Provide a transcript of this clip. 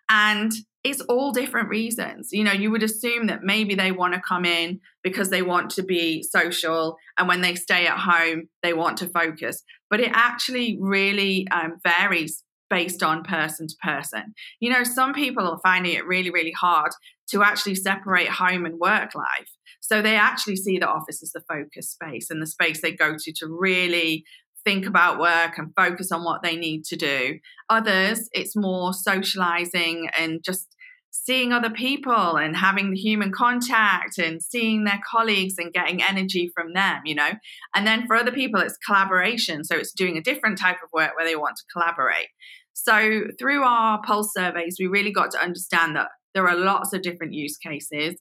And it's all different reasons. You know, you would assume that maybe they want to come in because they want to be social, and when they stay at home, they want to focus. But it actually really varies based on person to person. You know, some people are finding it really, really hard to actually separate home and work life. So they actually see the office as the focus space and the space they go to really think about work and focus on what they need to do. Others, it's more socializing and just seeing other people and having the human contact and seeing their colleagues and getting energy from them, you know. And then for other people, it's collaboration. So it's doing a different type of work where they want to collaborate. So through our pulse surveys, we really got to understand that there are lots of different use cases.